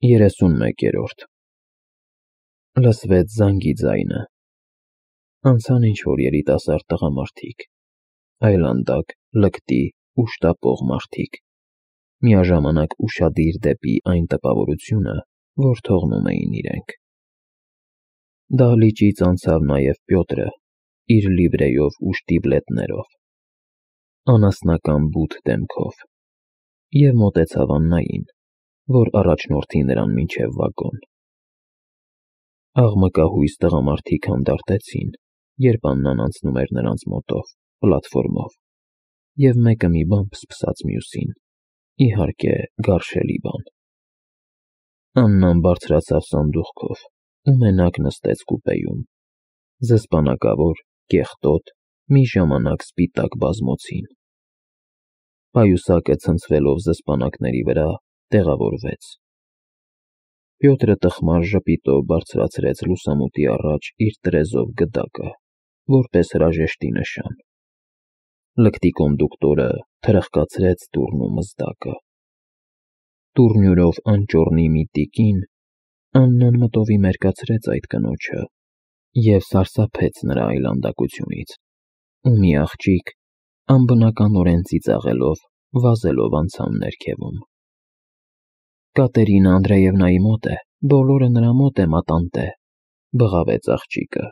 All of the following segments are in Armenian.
31-րդ Լսվեց զանգի ձայնը։ Անցան ինչ-որ երիտասարդ տղամարդիկ, այլանդակ, լկտի ու շտապող մարդիկ, միաժամանակ ուշադիր դեպի այն տպավորությունը, որ թողնում էին իրենք։ Դահլիճից անցավ նաև Պյոտրը, իր լիվրեյով ու շտիբլետներով, անասնական բութ դեմքով, և մոտեցավ Աննային, որ առաջնորդի նրան մինչև վագոն։ Աղմկահույս տղամարդիկ հանդարտեցին, երբ Աննան անցնում էր նրանց մոտով, պլատֆորմով, և մեկը մի բան փսփսաց մյուսին, իհարկե, գարշելի բան։ Աննան բարձրացավ սանդուղքով ու մենակ նստեց կուպեում, զսպանակավոր, կեղտոտ, մի ժամանակ սպիտակ բազմոցին։ Պայուսակը ցնցվելով զսպանակների վրա, տեղավորվեց։ Պյոտրը տխմար ժպիտով բարձրացրեց լուսամուտի առաջ իր տրեզով գդակը, որպես հրաժեշտի նշան։ Լկտի կոնդուկտորը թրխկացրեց դուռն ու մզդակը։ Տուռնյուրով անճոռնի մի տիկին, Աննան մտովի մերկացրեց այդ կնոջը և սարսափեց նրա այլանդակությունից, ու մի աղջիկ, անբնականորեն ծիծաղելով, վազելով անցավ ներքևում։ Կատերինա Անդրեևնայի մոտ է, բոլորը նրա մոտ է, մատանտե, բղավեց աղջիկը։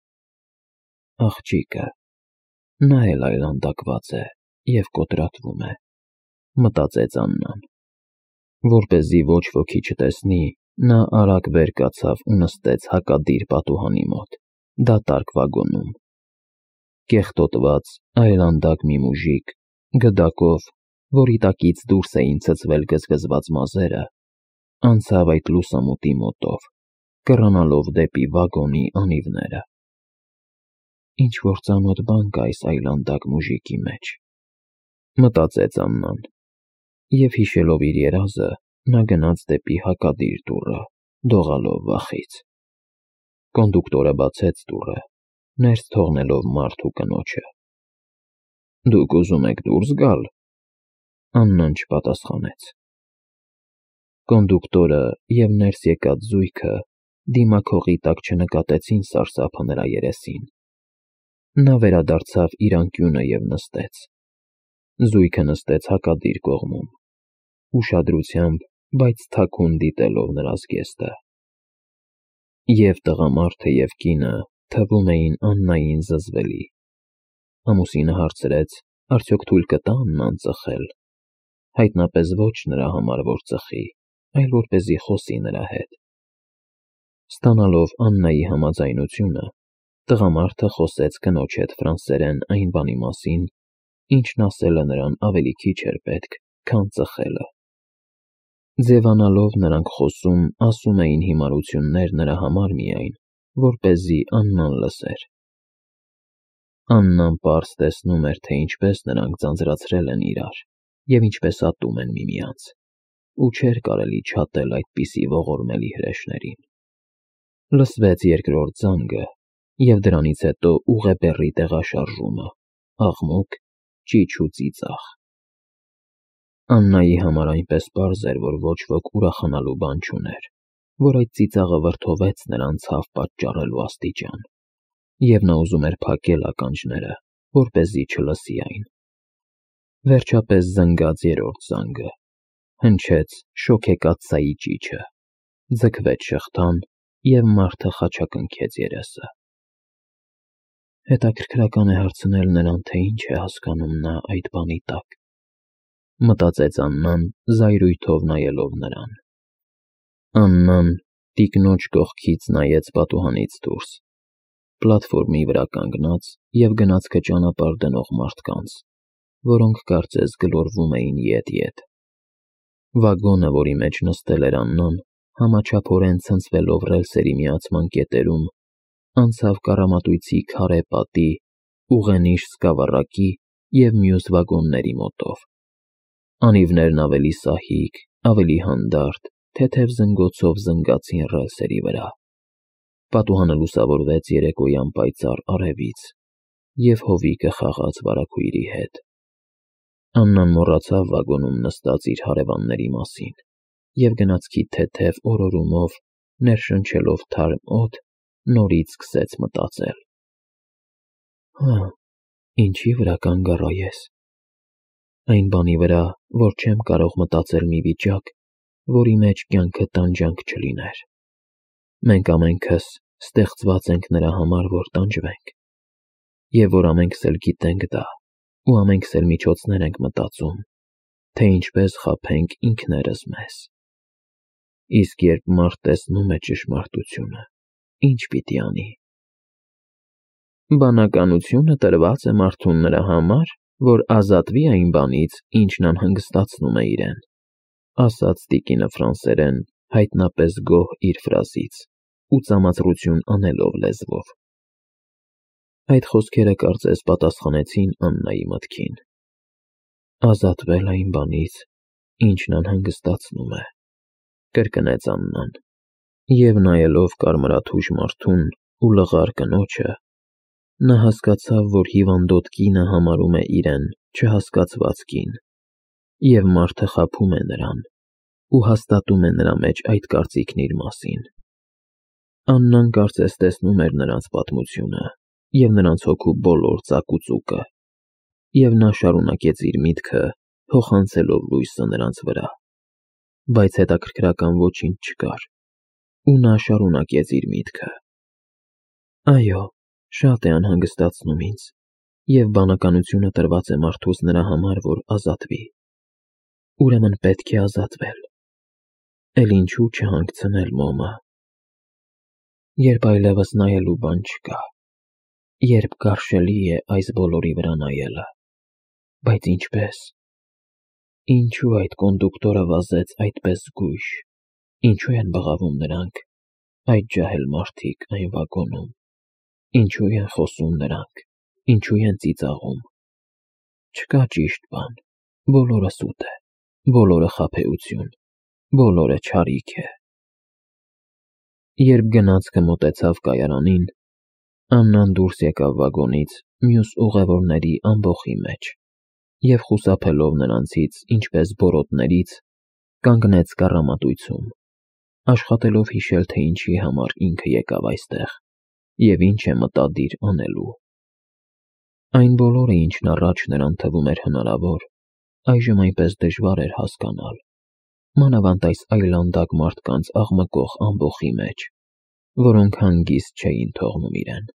Աղջիկը, նա էլ այլանդակված է և կոտրատվում է, մտածեց Աննան։ Որպեսզի ոչ ոքի չտեսնի, նա արագ վեր կացավ ու նստեց հակադիր պատուհանի մոտ, դատարկ վագոնում։ Կեղտոտված, այլանդակ մի մուժիկ, գդակով, որի տակից դուրս էին ցցվել գզգզված մազերը, անցավ այդ լուսամուտի մոտով, կռանալով դեպի վագոնի անիվները։ Ինչ-որ ծանոթ բան կա այս այլանդակ մուժիկի մեջ, մտածեց Աննան, և հիշելով իր երազը, նա գնաց դեպի հակադիր դուռը, դողալով վախից։ Կոնդուկտորը բացեց դուռը, ներս թողնելով մարդ ու կնոջը։ Դուք ուզում եք դուրս գալ։ Աննան չպատասխանեց։ Կոնդուկտորը և ներս եկած զույգը դիմաքողի տակ չնկատեցին սարսափը նրա երեսին։ Նա վերադարձավ իր անկյունը և նստեց։ Զույգը նստեց հակադիր կողմում, ուշադրությամբ, բայց թաքուն դիտելով նրա զգեստը։ Եվ տղամարդը և կինը թվում էին Աննային զզվելի։ Ամուսինը հարցրեց, արդյոք թույլ կտա Աննան ծխել, հայտնապես ոչ նրա համար, որ ծխի, այլ որպեսզի խոսի նրա հետ։ Ստանալով Աննայի համաձայնությունը, տղամարդը խոսեց կնոջ հետ ֆրանսերեն այն բանի մասին, ինչն ասելը նրան ավելի քիչ էր պետք, քան ծխելը։ Ձևանալով նրանք խոսում, ասում էին հիմարություններ նրա համար միայն, որպեսզի Աննան լսեր։ Աննան պարզ տեսնում էր, թե ինչպես նրանք ձանձրացրել են իրար և ինչպես ատում են միմյանց, ու չէր կարելի չատել այդպիսի ողորմելի հրեշներին։ Լսվեց երկրորդ զանգը, և դրանից հետո ուղեբեռի տեղաշարժումը, աղմուկ, ճիչ ու ծիծաղ։ Աննայի համար այնպես պարզ էր, որ ոչ ոք ուրախանալու բան չուներ, որ այդ ծիծաղը վրդովեց նրան ցավ պատճառելու աստիճան, և նա ուզում էր փակել ականջները, որպեսզի չլսի այն։ Վերջապես զնգաց երրորդ զանգը, հնչեց շոգեկաթսայի ճիչը, ձգվեց շղթան, և մարդը խաչակնքեց երեսը։ Հետաքրքրական է հարցնել նրան, թե ինչ է հասկանում նա այդ բանի տակ, մտածեց Աննան, զայրույթով նայելով նրան։ Աննան տիկնոջ կողքից նայեց պատուհանից դուրս, պլատֆորմի վրա կանգնած և գնացքը ճանապարհ դնող մարդկանց, որոնք կարծես գլորվում էին ետ-ետ։ Վագոնը, որի մեջ նստել էր Աննան, համաչափորեն ցնցվելով ռելսերի միացման կետերում, անցավ կառամատույցի քարե պատի, ուղենիշ սկավառակի և մյուս վագոնների մոտով։ Անիվներն ավելի սահիկ, ավելի հանդարտ, թեթև զնգոցով զնգացին ռելսերի վրա։ Պատուհանը լուսավորվեց երեկոյան պայծառ արևից, և հովիկը խաղաց վարագույրի հետ։ Աննան մոռացավ վագոնում նստած իր հարևանների մասին և գնացքի թեթև օրորումով, ներշնչելով թարմ օդ, նորից սկսեց մտածել. «Հա, ինչի վրա կանգ առա ես։ Այն բանի վրա, որ չեմ կարող մտածել մի վիճակ, որի մեջ կյանքը տանջանք չլիներ։ Մենք ամենքս ստեղծված ենք նրա համար, որ տանջվենք, և որ ամենքս էլ գիտենք դա, ու ամենքս էլ միջոցներ ենք մտածում, թե ինչպես խաբենք ինքներս մեզ։ Իսկ երբ մարդ տեսնում է ճշմարտությունը, ինչ պիտի անի։ Բանականությունը տրված է մարդուն նրա համար, որ ազատվի այն բանից, ինչն անհանգստացնում է իրեն», ասաց տիկինը ֆրանսերեն, հայտնապես գոհ իր ֆրազից ու ծամածրություն անելով լեզվով։ Այդ խոսքերը կարծես պատասխանեցին Աննայի մտքին։ «Ազատվել այն բանից, ինչն անհանգստացնում է», կրկնեց Աննան, և նայելով կարմրաթուշ մարդուն ու լղար կնոջը, նա հասկացավ, որ հիվանդոտ կինը համարում է իրեն չհասկացված կին, և մարդը խաբում է նրան ու հաստատում է նրա մեջ այդ կարծիքն իր մասին։ Աննան կարծես տեսնում էր նրանց պատմությունը և նրանց հոգու բոլոր ծակուծուկը, և նա շարունակեց իր միտքը, փոխանցելով լույսը նրանց վրա, բայց հետաքրքրական ոչինչ չկար, ու նա շարունակեց իր միտքը. «Այո, շատ է անհանգստացնում ինձ, և բանականությունը տրված է մարդուս նրա համար, որ ազատվի։ Ուրեմն պետք է ազատվել։ Էլ ինչու չհանգցնել մոմը, երբ այլևս նայելու բան չկա, երբ կարշելի է այս բոլորի վրա նայելը։ Բայց ինչպե՞ս։ Ինչու այդ կոնդուկտորը վազեց այդպես զգույշ, ինչու են բղավում նրանք, այդ ջահել մարդիկ այն վագոնում, ինչու են խոսում նրանք, ինչու են ծիծաղում։ Չկա ճիշտ բան, բոլորը սուտ է, բոլորը խաբեություն, բոլորը չարիք է»։ Երբ գնացքը մոտեցավ կայարանին, Աննան դուրս եկավ վագոնից մյուս ուղևորների ամբոխի մեջ և խուսափելով նրանցից, ինչպես բորոտներից, կանգնեց կառամատույցում, աշխատելով հիշել, թե ինչի համար ինքը եկավ այստեղ և ինչ է մտադիր անելու։ Այն բոլորը, ինչն առաջ նրան թվում էր հնարավոր, այժմ այնպես դժվար էր հասկանալ, մանավանդ այս այլանդակ մարդկանց աղմկող ամբոխի մեջ, որոնք հանգիստ չէին թողնում իրեն։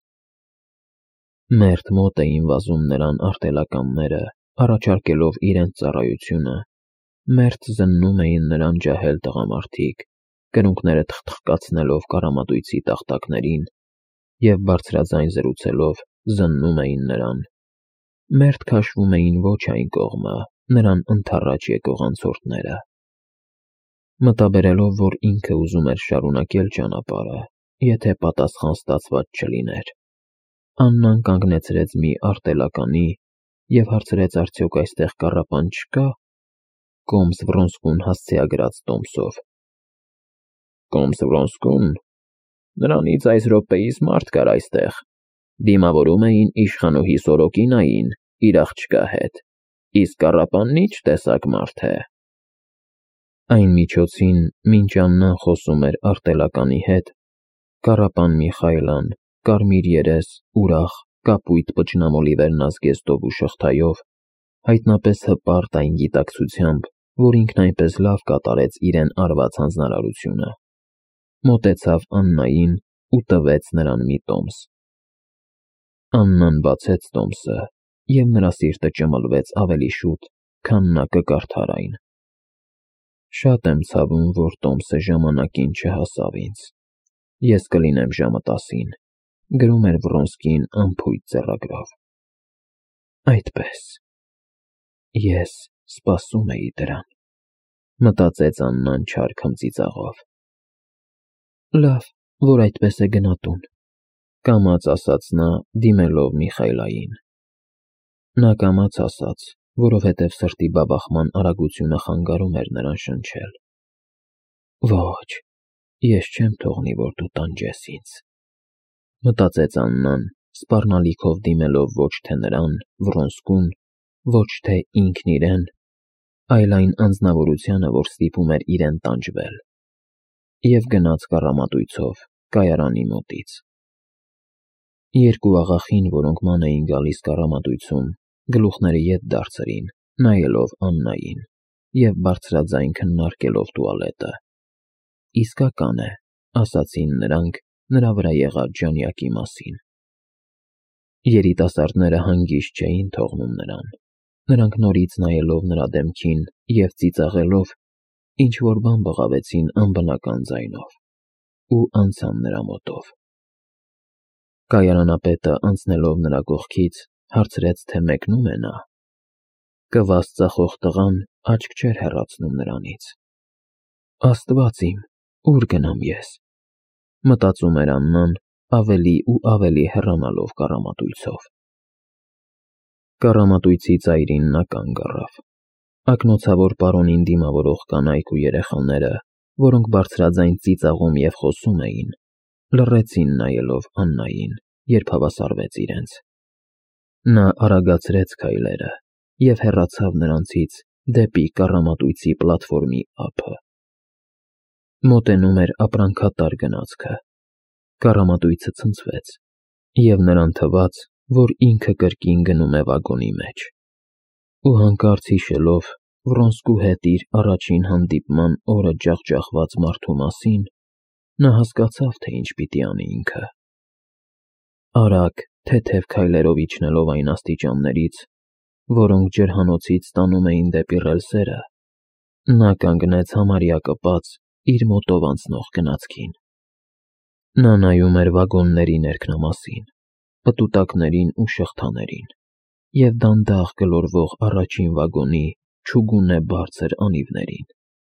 Մերթ մոտ էին վազում նրան արտելականները, առաջարկելով իրենց ծառայությունը, մերթ զննում էին նրան ջահել տղամարդիկ, կրունկները թխթխկացնելով կառամատույցի տախտակներին և բարձրաձայն զրուցելով զննում էին նրան, մերթ քաշվում էին ոչ այն կողմը նրան ընդառաջ եկող անցորդները։ Մտաբերելով, որ ինքը ուզում էր շարունակել ճանապարհը, եթե պատասխան ստացված չլիներ, Աննան կանգնեցրեց մի արտելականի և հարցրեց արդյոք այստեղ կառապան չկա, կոմս Վրոնսկուն հասցեագրած տոմսով։ Կոմս Վրոնսկուն, նրանից այս րոպեիս մարդ կար այստեղ, դիմավորում էին իշխանուհի Սորոկինային իր աղջկա հետ, իսկ կառապանն ինչ տեսակ մարդ է։ Այն միջոցին, մինչ Աննան խոսում էր արտելականի հետ, կառապան Միխայլան, կարմիր երես, ուրախ, կապույտ պճնամոլի վերնազգեստով ու շղթայով, հայտնապես հպարտ այն գիտակցությամբ, որ ինքն այնպես լավ կատարեց իրեն արված հանձնարարությունը, մոտեցավ Աննային ու տվեց նրան մի տոմս։ Աննան բացեց տոմսը, և նրա սիրտը ճմլվեց ավելի շուտ, քան նա կկարդար այն։ Շատ եմ ցավում, որ տոմսը ժամանակին չհասավ ինձ։ Ես կլինեմ ժամը 10-ին, գրում էր Վրոնսկին անփույթ ձեռագրով։ Այդպես։ Ես սպասում էի դրան, մտածեց Աննան չար քմծիծաղով։ Լավ, որ այդպես է գնա տուն, կամաց ասաց նա, դիմելով Միխայլային։ Նա կամաց ասաց, որովհետև սրտի բաբախման արագությունը խանգարում էր նրան շնչել։ Ոչ, ես չեմ թողնի, որ դու տանջես ինձ, մտածեց Աննան, սպառնալիքով դիմելով ոչ թե նրան, Վրոնսկուն, ոչ թե ինքն իրեն, այլ այն անձնավորությանը, որ ստիպում էր իրեն տանջվել, և գնաց կառամատույցով կայարանի մոտից։ Երկու աղախին, որոնք ման էին գալիս կառամատույցում, գլուխները ետ դարձրին, նայելով Աննային և բարձրաձայն քննարկելով տուալետը։ «Իսկական է», ասացին նրանք նրա վրա եղած ժանյակի մասին։ Երիտասարդները հանգիստ չէին թողնում նրան։ Նրանք նորից նայելով նրա դեմքին և ծիծաղելով, ինչ-որ բան բղավեցին անբնական ձայնով ու անցան նրա մոտով։ Կայարանապետը, անցնելով նրա կողքից, հարցրեց, թե մեկնո՞ւմ է նա։ Կվաս ծախող տղան աչք չէր հեռացնում նրանից։ «Աստված իմ, ուր գնամ ես», մտածում էր Աննան, ավելի ու ավելի հեռանալով կառամատույցով։ Կառամատույցի ծայրին նա կանգ առավ։ Ակնոցավոր պարոնին դիմավորող կանայք ու երեխաները, որոնք բարձրաձայն ծիծաղում և խոսում էին, լռեցին նայելով Աննային, երբ հավասարվեց իրենց։ Նա արագացրեց քայլերը և հեռացավ նրանցից դեպի կառամատույցի պլատֆորմի ափը։ Մոտենում էր ապրանքատար գնացքը։ Կառամատույցը ցնցվեց, և նրան թվաց, որ ինքը կրկին գնում է վագոնի մեջ։ Ու հանկարծ հիշելով Վռոնսկու հետ իր առաջին հանդիպման օրը ջախջախված մարդու մասին, նա հասկացավ, թե ինչ պիտի անի ինքը։ Արագ, թեթև քայլերով իջնելով այն աստիճաններից, որոնք ջրհանոցից տանում էին դեպի ռելսերը, նա կանգնեց համարյա կպած իր մոտով անցնող գնացքին։ Նա նայում էր վագոնների ներքնամասին, պտուտակներին ու շղթաներին և դանդաղ գլորվող առաջին վագոնի չուգունե բարձր անիվներին,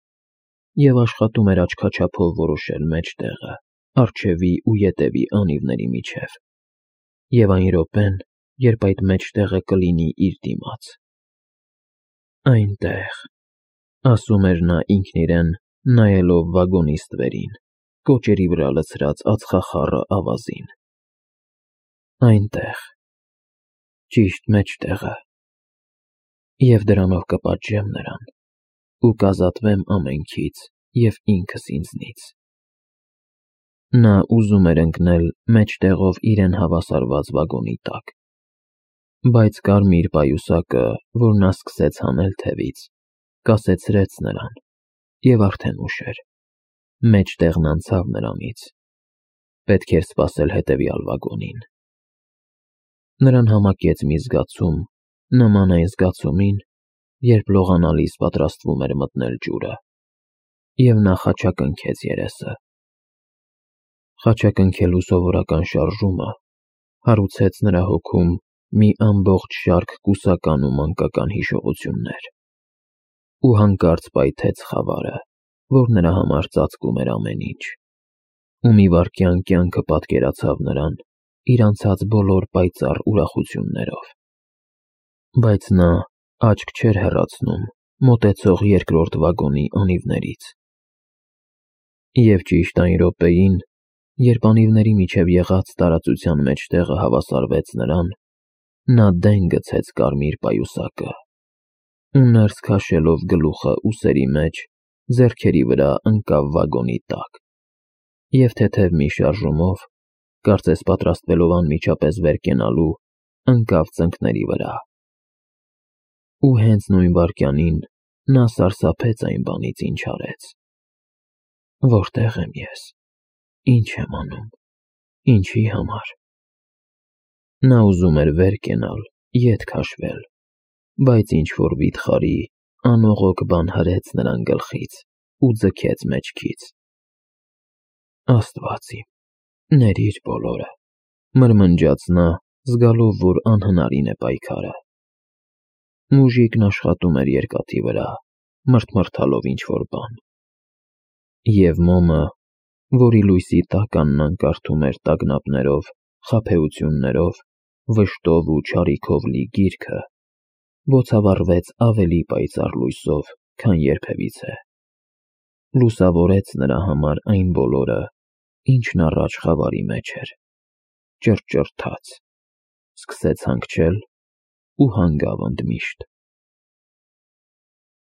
և աշխատում էր աչքաչափով որոշել մեջտեղը, առջևի ու ետևի անիվների միջև, և այն րոպեն, երբ այդ մեջտեղը կլինի իր դիմաց։ «Այնտեղ», ասում էր նա ինքն իրեն, նայելով վագոնի ստվերին, կոճերի վրա լցրած ածխախառը ավազին։ «Այնտեղ, ճիշտ մեջտեղը, և դրանով կպատժեմ նրան ու կազատվեմ ամենքից և ինքս ինձնից»։ Նա ուզում էր ընկնել մեջտեղով իրեն հավասարված վագոնի տակ, բայց կարմիր պայուսակը, որ նա սկսեց հանել թևից, կասեցրեց նրան, և արդեն ուշ էր։ Մեջտեղն անցավ նրանից։ Պետք էր սպասել հետևյալ վագոնին։ Նրան համակեց մի զգացում, նման այն զգացումին, երբ լողանալիս պատրաստվում էր մտնել ջուրը, և նա խաչակնքեց երեսը։ Խաչակնքելու սովորական շարժումը հարուցեց նրա հոգում մի ամբողջ շարք կուսական ու մանկական հիշողություններ, ու հանկարծ պայթեց խավարը, որ նրա համար ծածկում էր ամեն ինչ, ու մի վայրկյան կյանքը պատկերացավ նրան իր անցած բոլոր պայծառ ուրախություններով։ Բայց նա աչք չէր հեռացնում մոտեցող երկրորդ վագոնի անիվներից։ Եվ ճիշտ այն րոպեին, երբ անիվների միջև եղած տարածության մեջտեղը հավասարվեց նրան, նա դեն գցեց կարմիր պայուսակը ու, ներս քաշելով գլուխը ուսերի մեջ, ձեռքերի վրա ընկավ վագոնի տակ և թեթև մի շարժումով, կարծես պատրաստվելով անմիջապես վեր կենալու, ընկավ ծնկների վրա։ Ու հենց նույն վայրկյանին նա սարսափեց այն բանից, ինչ արեց։ Որտե՞ղ եմ ես, ի՞նչ եմ անում, ինչի համար։ Նա ուզում էր վեր կենալ, ետ քաշվել, բայց ինչ-որ վիթխարի, անողոք բան հրեց նրան գլխից ու ձգեց մեջքից։ «Աստված իմ, ներիր բոլորը», մրմնջաց նա, զգալով, որ անհնարին է պայքարը։ Մուժիկն աշխատում էր երկաթի վրա, մրթմրթալով ինչ-որ բան։ Եվ մոմը, որի լույսի տակ Աննան կարդում էր տագնապներով, խաբեություններով, վշտով ու չարիքով լի գիրքը, բոցավառվեց ավելի պայծառ լույսով, քան երբևիցե։ Լուսավորեց նրա համար այն բոլորը, ինչն առաջ խավարի մեջ էր, ճռճռթաց, սկսեց հանգչել ու հանգավ ընդմիշտ։